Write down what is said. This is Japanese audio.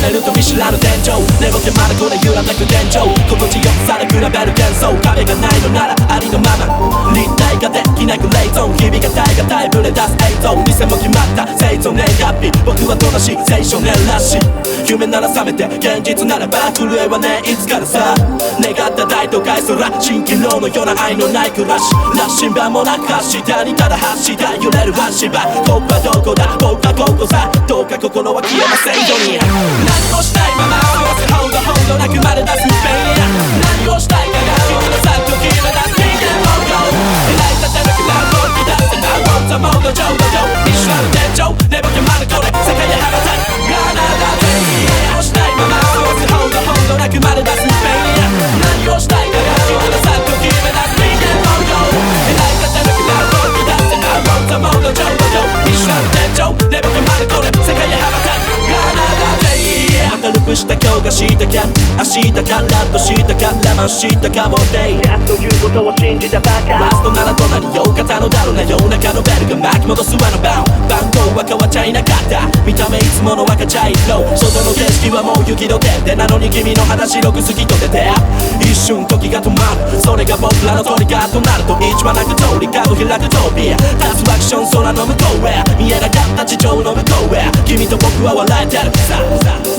れると見知らぬ天井寝ぼけまだこれ揺らめく天井心地よさで比べる幻想壁がないのならありのまま立体化できなくレイゾン日々が耐え難いブレ出す映像店も決まった生存年月日僕は正しい青少年らしい夢なら覚めて現実ならば震えはねいつからさ願った大都会空蜃気楼のような愛のない暮らし羅針盤もなく明日にただ走った揺れる足場ここはどこだ僕はここさどうか心は消えませんように何もしないまま合わせほどほどなくまで出すフェイヤー何をしたいかが君のさっと決め出す人間模様描いた手のひらを吹き出せなウォーターモード上々見知らぬ天井寝ぼけまるこれ世界へ羽ばたくガナダで何をしないまま合わせほどほどなくまで出すフェイヤー何をしたいかが君のさっと決め出す人間模様描いた手のひらを吹き出せなウォーターモード上々見知らぬ天井寝ぼけまるこれ世界へ羽ばたくガナダで明るくした今日がしたか明日からとしたからましたかもデイやっということを信じたバカラストならどんなによう方のだろうな夜中のベルが巻き戻す輪の番号は変わっちゃいなかった見た目いつもの赤茶色外の景色はもう雪解けでなのに君の肌白く透き通ってて一瞬時が止まるそれが僕らのトリガーとなると一番なく通り角開くトピア立つアクション空の向こうへ見えなかった地上の向こうへ君と僕は笑えてるさ